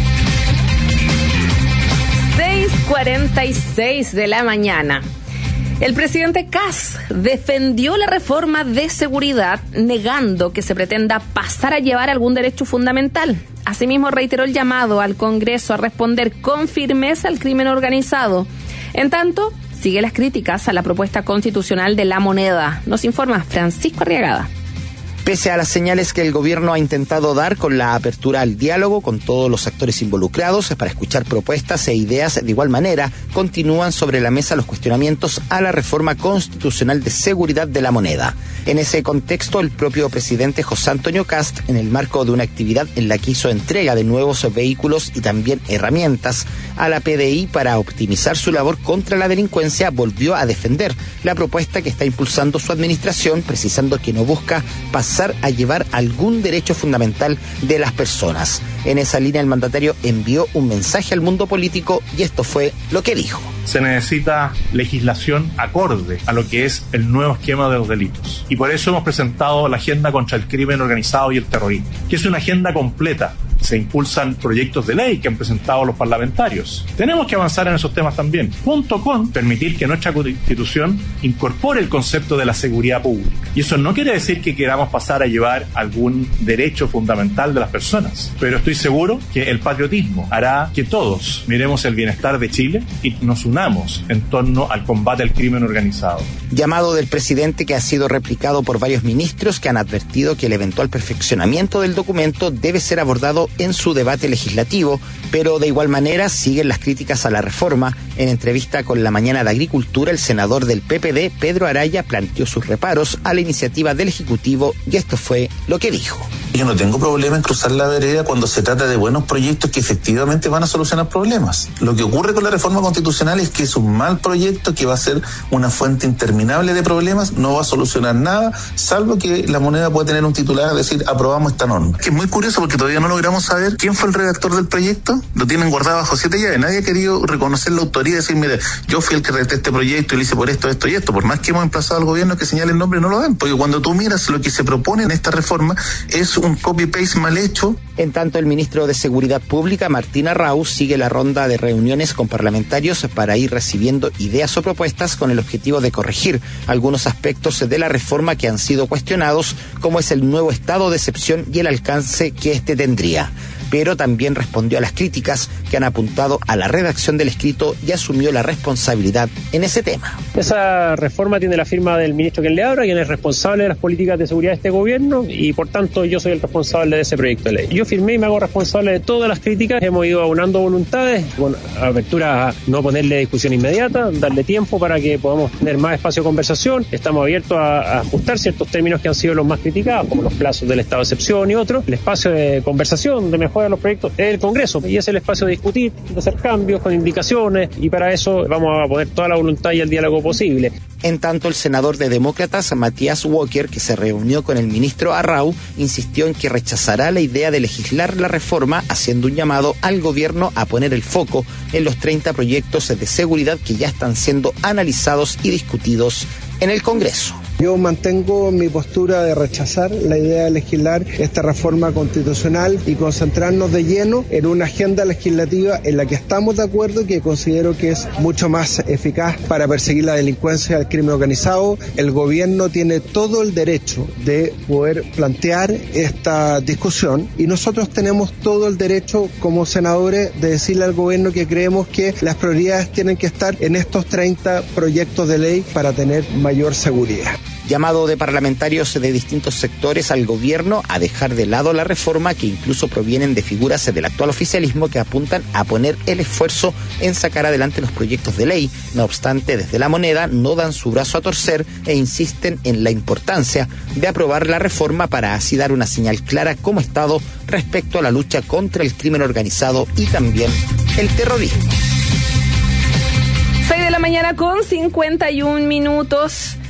seis cuarenta y seis de la mañana. El presidente Kast defendió la reforma de seguridad, negando que se pretenda pasar a llevar algún derecho fundamental. Asimismo, reiteró el llamado al Congreso a responder con firmeza al crimen organizado. En tanto, sigue las críticas a la propuesta constitucional de la moneda. Nos informa Francisco Arriagada. Pese a las señales que el gobierno ha intentado dar con la apertura al diálogo con todos los actores involucrados para escuchar propuestas e ideas, de igual manera, continúan sobre la mesa los cuestionamientos a la reforma constitucional de seguridad de la moneda. En ese contexto, el propio presidente José Antonio Kast, en el marco de una actividad en la que hizo entrega de nuevos vehículos y también herramientas a la P D I para optimizar su labor contra la delincuencia, volvió a defender la propuesta que está impulsando su administración, precisando que no busca pasar a llevar algún derecho fundamental de las personas. En esa línea, el mandatario envió un mensaje al mundo político y esto fue lo que dijo. Se necesita legislación acorde a lo que es el nuevo esquema de los delitos. Y por eso hemos presentado la agenda contra el crimen organizado y el terrorismo, que es una agenda completa. Se impulsan proyectos de ley que han presentado los parlamentarios. Tenemos que avanzar en esos temas también, junto con permitir que nuestra Constitución incorpore el concepto de la seguridad pública. Y eso no quiere decir que queramos pasar a llevar algún derecho fundamental de las personas, pero estoy seguro que el patriotismo hará que todos miremos el bienestar de Chile y nos unamos en torno al combate al crimen organizado. Llamado del presidente que ha sido replicado por varios ministros que han advertido que el eventual perfeccionamiento del documento debe ser abordado en su debate legislativo, pero de igual manera siguen las críticas a la reforma. En entrevista con La Mañana de Agricultura, el senador del P P D, Pedro Araya, planteó sus reparos a la iniciativa del Ejecutivo y esto fue lo que dijo. Yo no tengo problema en cruzar la vereda cuando se trata de buenos proyectos que efectivamente van a solucionar problemas. Lo que ocurre con la reforma constitucional es que es un mal proyecto que va a ser una fuente interminable de problemas, no va a solucionar nada, salvo que la moneda pueda tener un titular a decir aprobamos esta norma. Que es muy curioso porque todavía no logramos saber quién fue el redactor del proyecto, lo tienen guardado bajo siete llaves, nadie ha querido reconocer la autoría y decir, mire, yo fui el que redacté este proyecto y lo hice por esto, esto y esto. Por más que hemos emplazado al gobierno que señale el nombre, no lo ven, porque cuando tú miras lo que se propone en esta reforma es un copy-paste mal hecho. En tanto, el ministro de Seguridad Pública, Martín Arrau, sigue la ronda de reuniones con parlamentarios para ir recibiendo ideas o propuestas con el objetivo de corregir algunos aspectos de la reforma que han sido cuestionados, como es el nuevo estado de excepción y el alcance que éste tendría. Pero también respondió a las críticas que han apuntado a la redacción del escrito y asumió la responsabilidad en ese tema. Esa reforma tiene la firma del ministro Ken Leabra, quien es responsable de las políticas de seguridad de este gobierno, y por tanto yo soy el responsable de ese proyecto de ley. Yo firmé y me hago responsable de todas las críticas. Hemos ido aunando voluntades, con apertura a no ponerle discusión inmediata, darle tiempo para que podamos tener más espacio de conversación. Estamos abiertos a, a ajustar ciertos términos que han sido los más criticados, como los plazos del estado de excepción y otros. El espacio de conversación, de mejora de los proyectos es el Congreso, y es el espacio de discutir, de hacer cambios con indicaciones, y para eso vamos a poner toda la voluntad y el diálogo posible. En tanto, el senador de Demócratas, Matías Walker, que se reunió con el ministro Arrau, insistió en que rechazará la idea de legislar la reforma, haciendo un llamado al gobierno a poner el foco en los treinta proyectos de seguridad que ya están siendo analizados y discutidos en el Congreso. Yo mantengo mi postura de rechazar la idea de legislar esta reforma constitucional y concentrarnos de lleno en una agenda legislativa en la que estamos de acuerdo y que considero que es mucho más eficaz para perseguir la delincuencia y el crimen organizado. El gobierno tiene todo el derecho de poder plantear esta discusión y nosotros tenemos todo el derecho como senadores de decirle al gobierno que creemos que las prioridades tienen que estar en estos treinta proyectos de ley para tener mayor seguridad. Llamado de parlamentarios de distintos sectores al gobierno a dejar de lado la reforma, que incluso provienen de figuras del actual oficialismo que apuntan a poner el esfuerzo en sacar adelante los proyectos de ley. No obstante, desde la moneda no dan su brazo a torcer e insisten en la importancia de aprobar la reforma para así dar una señal clara como Estado respecto a la lucha contra el crimen organizado y también el terrorismo. seis de la mañana con cincuenta y un minutos.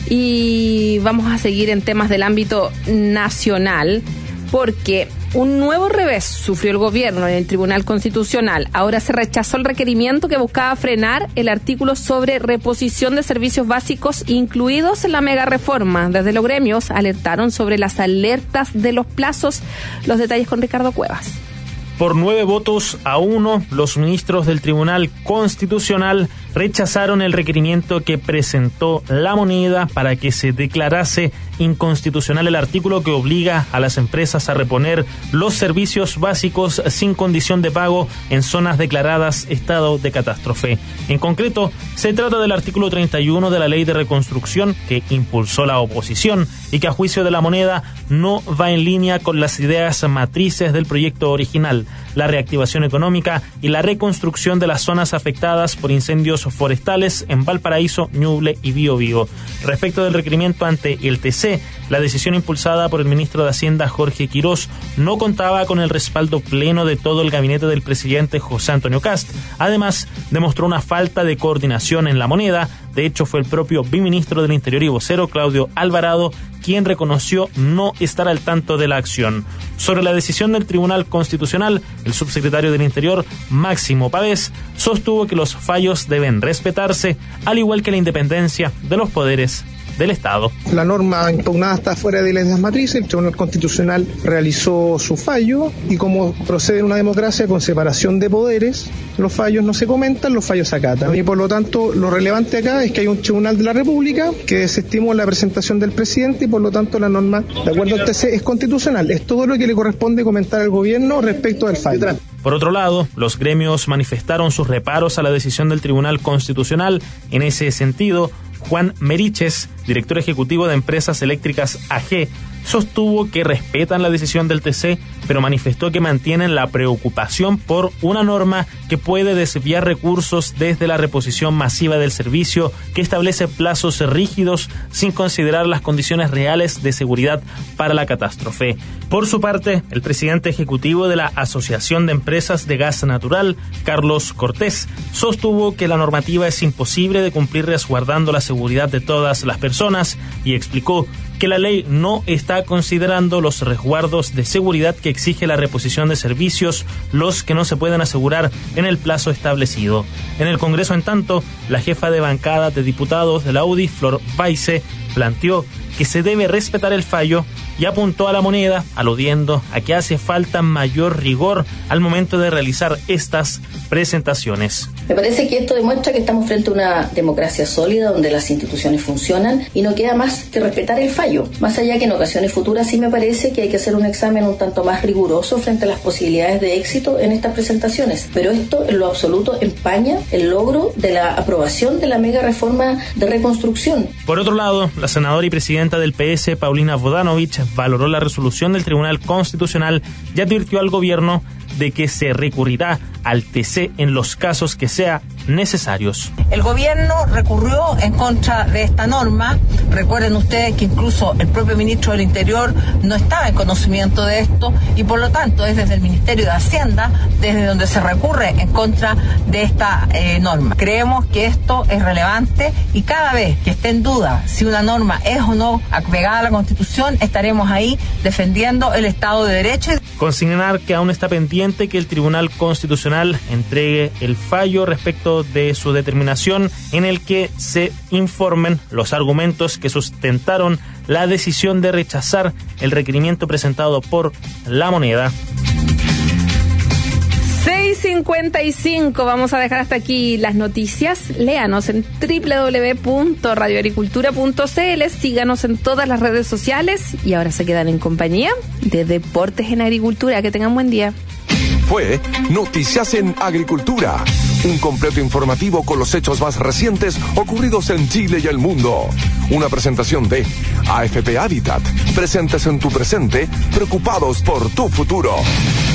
Y vamos a seguir en temas del ámbito nacional, porque un nuevo revés sufrió el gobierno en el Tribunal Constitucional. Ahora se rechazó el requerimiento que buscaba frenar el artículo sobre reposición de servicios básicos incluidos en la mega reforma. Desde los gremios alertaron sobre las alertas de los plazos. Los detalles con Ricardo Cuevas. Por nueve votos a uno, los ministros del Tribunal Constitucional rechazaron el requerimiento que presentó La Moneda para que se declarase inconstitucional el artículo que obliga a las empresas a reponer los servicios básicos sin condición de pago en zonas declaradas estado de catástrofe. En concreto, se trata del artículo treinta y uno de la Ley de Reconstrucción que impulsó la oposición y que a juicio de La Moneda no va en línea con las ideas matrices del proyecto original, la reactivación económica y la reconstrucción de las zonas afectadas por incendios forestales en Valparaíso, Ñuble y Biobío. Respecto del requerimiento ante el T C, la decisión impulsada por el ministro de Hacienda, Jorge Quirós, no contaba con el respaldo pleno de todo el gabinete del presidente José Antonio Kast. Además, demostró una falta de coordinación en La Moneda. De hecho, fue el propio viceministro del Interior y vocero, Claudio Alvarado, quien reconoció no estar al tanto de la acción. Sobre la decisión del Tribunal Constitucional, el subsecretario del Interior, Máximo Pavés, sostuvo que los fallos deben respetarse, al igual que la independencia de los poderes del Estado. La norma impugnada está fuera de las matrices, el Tribunal Constitucional realizó su fallo y como procede en una democracia con separación de poderes, los fallos no se comentan, los fallos se acatan. Y por lo tanto, lo relevante acá es que hay un Tribunal de la República que desestimó la presentación del presidente y por lo tanto la norma, de acuerdo al T C, es constitucional. Es todo lo que le corresponde comentar al gobierno respecto del fallo. Por otro lado, los gremios manifestaron sus reparos a la decisión del Tribunal Constitucional. En ese sentido, Juan Meriches, director ejecutivo de Empresas Eléctricas A G, sostuvo que respetan la decisión del T C, pero manifestó que mantienen la preocupación por una norma que puede desviar recursos desde la reposición masiva del servicio, que establece plazos rígidos sin considerar las condiciones reales de seguridad para la catástrofe. Por su parte, el presidente ejecutivo de la Asociación de Empresas de Gas Natural, Carlos Cortés, sostuvo que la normativa es imposible de cumplir resguardando la seguridad de todas las personas y explicó que la ley no está considerando los resguardos de seguridad que exige la reposición de servicios, los que no se pueden asegurar en el plazo establecido. En el Congreso, en tanto, la jefa de bancada de diputados de la U D I, Flor Baise, planteó que se debe respetar el fallo y apuntó a La Moneda, aludiendo a que hace falta mayor rigor al momento de realizar estas presentaciones. Me parece que esto demuestra que estamos frente a una democracia sólida donde las instituciones funcionan y no queda más que respetar el fallo. Más allá que en ocasiones futuras sí me parece que hay que hacer un examen un tanto más riguroso frente a las posibilidades de éxito en estas presentaciones. Pero esto en lo absoluto empaña el logro de la aprobación de la mega reforma de reconstrucción. Por otro lado, la senadora y presidenta del P S, Paulina Bodanovich, valoró la resolución del Tribunal Constitucional y advirtió al gobierno de que se recurrirá al T C en los casos que sea necesarios. El gobierno recurrió en contra de esta norma. Recuerden ustedes que incluso el propio ministro del Interior no estaba en conocimiento de esto y por lo tanto es desde el Ministerio de Hacienda desde donde se recurre en contra de esta eh, norma. Creemos que esto es relevante y cada vez que esté en duda si una norma es o no apegada a la Constitución, estaremos ahí defendiendo el Estado de Derecho. Consignar que aún está pendiente que el Tribunal Constitucional entregue el fallo respecto de su determinación en el que se informen los argumentos que sustentaron la decisión de rechazar el requerimiento presentado por La Moneda. seis cincuenta y cinco, vamos a dejar hasta aquí las noticias. Léanos en doble u doble u doble u punto radio agricultura punto c l, síganos en todas las redes sociales y ahora se quedan en compañía de Deportes en Agricultura. Que tengan buen día. Fue Noticias en Agricultura, un completo informativo con los hechos más recientes ocurridos en Chile y el mundo. Una presentación de A F P Habitat, presentes en tu presente, preocupados por tu futuro.